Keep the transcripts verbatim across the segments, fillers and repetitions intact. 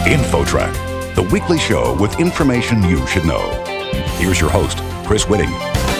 InfoTrack, the weekly show with information you should know. Here's your host, Chris Whitting.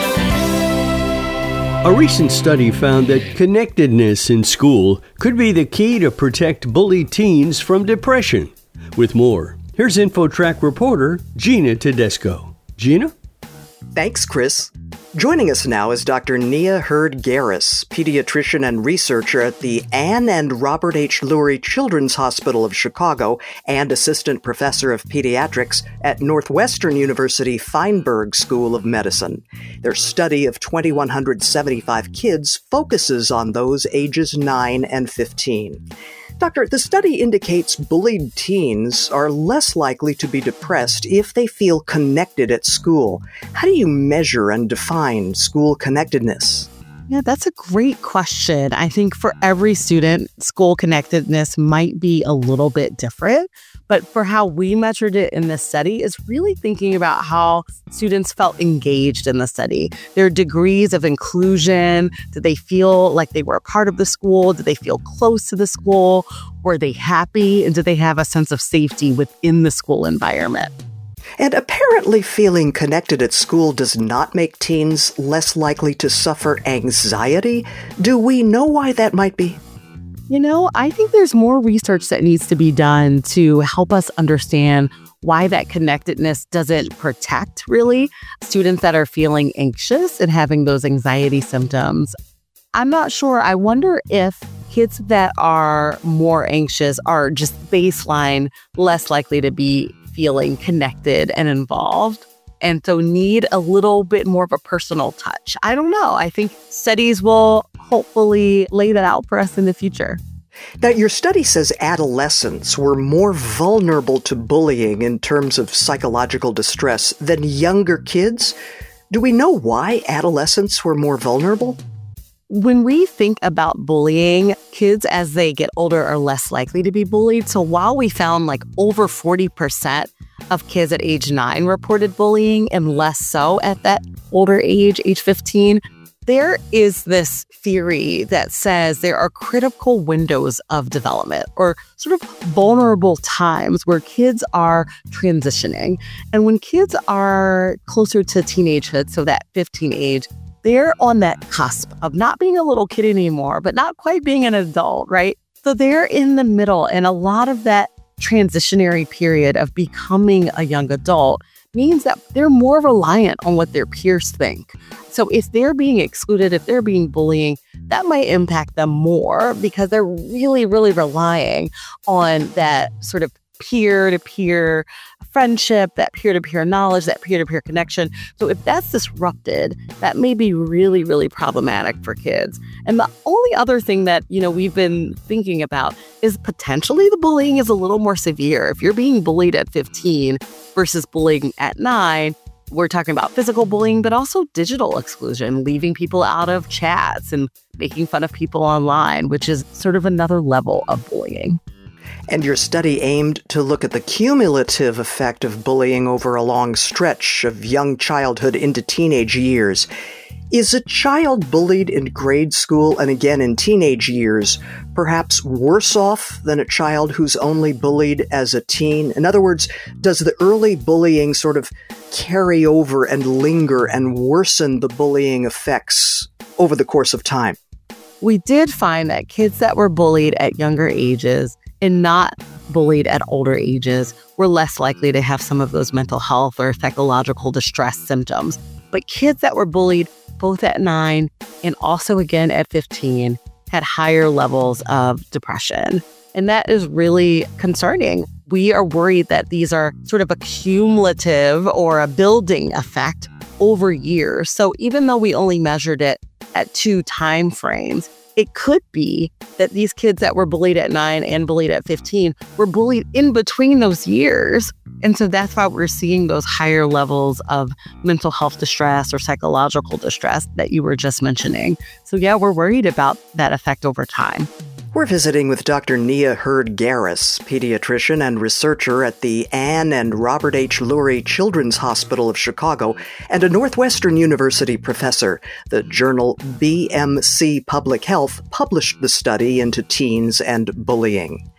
A recent study found that connectedness in school could be the key to protect bullied teens from depression. With more, here's InfoTrack reporter Gina Tedesco. Gina? Thanks, Chris. Joining us now is Doctor Nia Hurd-Garis, pediatrician and researcher at the Anne and Robert H. Lurie Children's Hospital of Chicago and assistant professor of pediatrics at Northwestern University Feinberg School of Medicine. Their study of two thousand one hundred seventy-five kids focuses on those ages nine and fifteen. Doctor, the study indicates bullied teens are less likely to be depressed if they feel connected at school. How do you measure and define school connectedness? Yeah, that's a great question. I think for every student, school connectedness might be a little bit different. But for how we measured it in this study is really thinking about how students felt engaged in the study. Their degrees of inclusion. Did they feel like they were a part of the school? Did they feel close to the school? Were they happy? And did they have a sense of safety within the school environment? And apparently feeling connected at school does not make teens less likely to suffer anxiety. Do we know why that might be? You know, I think there's more research that needs to be done to help us understand why that connectedness doesn't protect, really, students that are feeling anxious and having those anxiety symptoms. I'm not sure. I wonder if kids that are more anxious are just baseline less likely to be feeling connected and involved, and so need a little bit more of a personal touch. I don't know. I think studies will hopefully lay that out for us in the future. Now, your study says adolescents were more vulnerable to bullying in terms of psychological distress than younger kids. Do we know why adolescents were more vulnerable? When we think about bullying, kids as they get older are less likely to be bullied. So while we found like over forty percent of kids at age nine reported bullying and less so at that older age, age fifteen, there is this theory that says there are critical windows of development or sort of vulnerable times where kids are transitioning. And when kids are closer to teenagehood, so that fifteen age, they're on that cusp of not being a little kid anymore, but not quite being an adult, right? So they're in the middle, and a lot of that transitionary period of becoming a young adult means that they're more reliant on what their peers think. So if they're being excluded, if they're being bullying, that might impact them more because they're really, really relying on that sort of peer-to-peer friendship, that peer-to-peer knowledge, that peer-to-peer connection. So if that's disrupted, that may be really, really problematic for kids. And the only other thing that, you know, we've been thinking about is potentially the bullying is a little more severe. If you're being bullied at fifteen versus bullying at nine, we're talking about physical bullying, but also digital exclusion, leaving people out of chats and making fun of people online, which is sort of another level of bullying. And your study aimed to look at the cumulative effect of bullying over a long stretch of young childhood into teenage years. Is a child bullied in grade school and again in teenage years perhaps worse off than a child who's only bullied as a teen? In other words, does the early bullying sort of carry over and linger and worsen the bullying effects over the course of time? We did find that kids that were bullied at younger ages and not bullied at older ages were less likely to have some of those mental health or psychological distress symptoms. But kids that were bullied both at nine and also again at fifteen had higher levels of depression. And that is really concerning. We are worried that these are sort of a cumulative or a building effect over years. So even though we only measured it at two time frames, it could be that these kids that were bullied at nine and bullied at fifteen were bullied in between those years. And so that's why we're seeing those higher levels of mental health distress or psychological distress that you were just mentioning. So yeah, we're worried about that effect over time. We're visiting with Doctor Nia Hurd-Garis, pediatrician and researcher at the Anne and Robert H. Lurie Children's Hospital of Chicago and a Northwestern University professor. The journal B M C Public Health published the study into Teens and Bullying.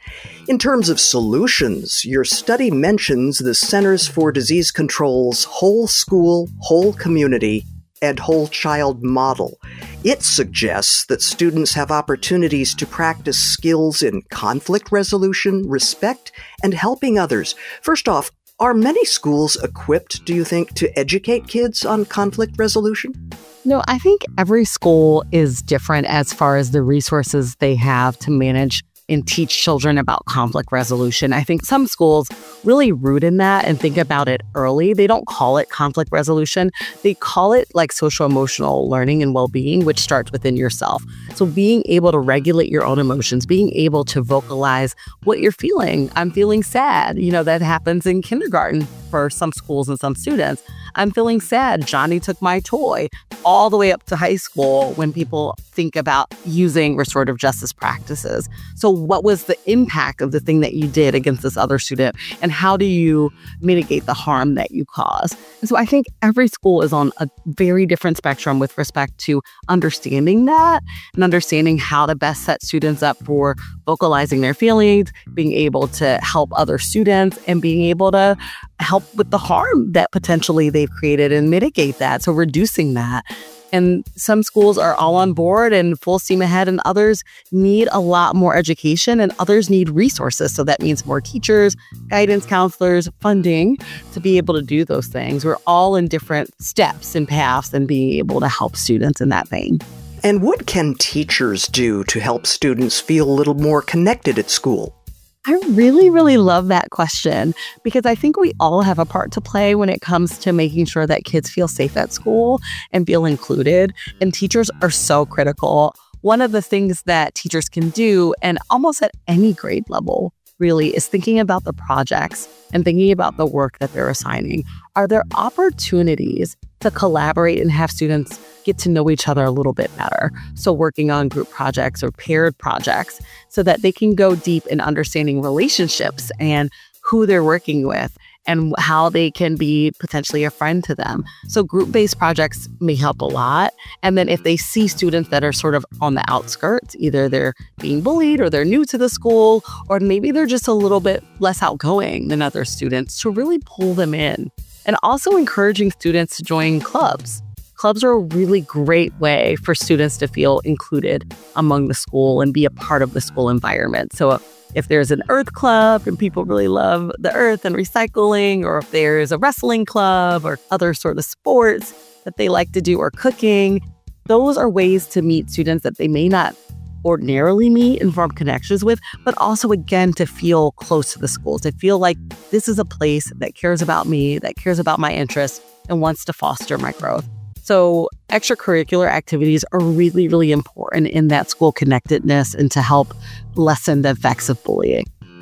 In terms of solutions, your study mentions the Centers for Disease Control's whole school, whole community, and whole child model. It suggests that students have opportunities to practice skills in conflict resolution, respect, and helping others. First off, are many schools equipped, do you think, to educate kids on conflict resolution? No, I think every school is different as far as the resources they have to manage and teach children about conflict resolution. I think some schools really root in that and think about it early. They don't call it conflict resolution. They call it like social emotional learning and well-being, which starts within yourself. So being able to regulate your own emotions, being able to vocalize what you're feeling. I'm feeling sad. You know, that happens in kindergarten for some schools and some students. I'm feeling sad. Johnny took my toy. All the way up to high school when people think about using restorative justice practices. So what was the impact of the thing that you did against this other student? And how do you mitigate the harm that you cause? And so I think every school is on a very different spectrum with respect to understanding that and understanding how to best set students up for vocalizing their feelings, being able to help other students, and being able to help with the harm that potentially they've created and mitigate that. So reducing that. And some schools are all on board and full steam ahead, and others need a lot more education, and others need resources. So that means more teachers, guidance counselors, funding to be able to do those things. We're all in different steps and paths and being able to help students in that vein. And what can teachers do to help students feel a little more connected at school? I really, really love that question because I think we all have a part to play when it comes to making sure that kids feel safe at school and feel included. And teachers are so critical. One of the things that teachers can do, and almost at any grade level, really, is thinking about the projects and thinking about the work that they're assigning. Are there opportunities to collaborate and have students get to know each other a little bit better? So working on group projects or paired projects so that they can go deep in understanding relationships and who they're working with and how they can be potentially a friend to them. So group-based projects may help a lot. And then if they see students that are sort of on the outskirts, either they're being bullied or they're new to the school, or maybe they're just a little bit less outgoing than other students, to really pull them in. And also encouraging students to join clubs. Clubs are a really great way for students to feel included among the school and be a part of the school environment. So if there's an earth club and people really love the earth and recycling, or if there's a wrestling club or other sort of sports that they like to do, or cooking, those are ways to meet students that they may not ordinarily meet and form connections with, but also, again, to feel close to the school, to feel like this is a place that cares about me, that cares about my interests, and wants to foster my growth. So extracurricular activities are really, really important in that school connectedness and to help lessen the effects of bullying.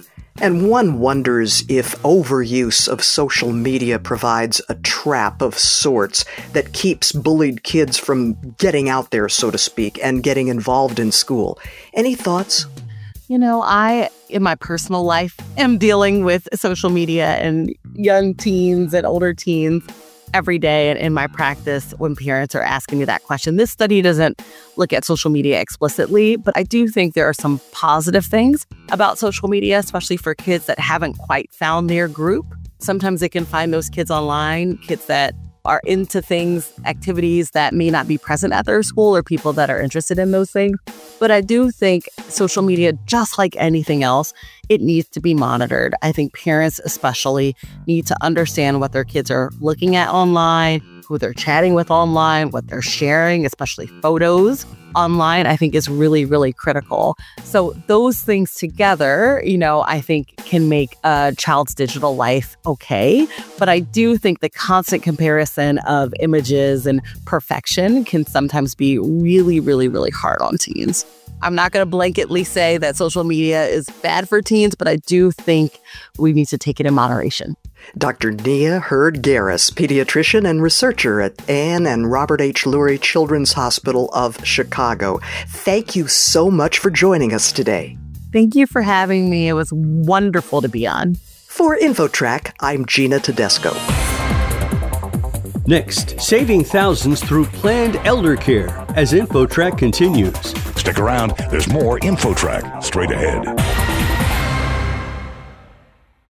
And one wonders if overuse of social media provides a trap of sorts that keeps bullied kids from getting out there, so to speak, and getting involved in school. Any thoughts? You know, I, in my personal life, am dealing with social media and young teens and older teens every day in my practice when parents are asking me that question. This study doesn't look at social media explicitly, but I do think there are some positive things about social media, especially for kids that haven't quite found their group. Sometimes they can find those kids online, kids that are into things, activities that may not be present at their school, or people that are interested in those things. But I do think social media, just like anything else, it needs to be monitored. I think parents especially need to understand what their kids are looking at online, who they're chatting with online, what they're sharing, especially photos online, I think is really, really critical. So those things together, you know, I think can make a child's digital life okay. But I do think the constant comparison of images and perfection can sometimes be really, really, really hard on teens. I'm not going to blanketly say that social media is bad for teens, but I do think we need to take it in moderation. Doctor Nia Hurd-Garis, pediatrician and researcher at Anne and Robert H. Lurie Children's Hospital of Chicago. Thank you so much for joining us today. Thank you for having me. It was wonderful to be on. For InfoTrack, I'm Gina Tedesco. Next, saving thousands through planned elder care as InfoTrack continues. Stick around. There's more InfoTrack straight ahead.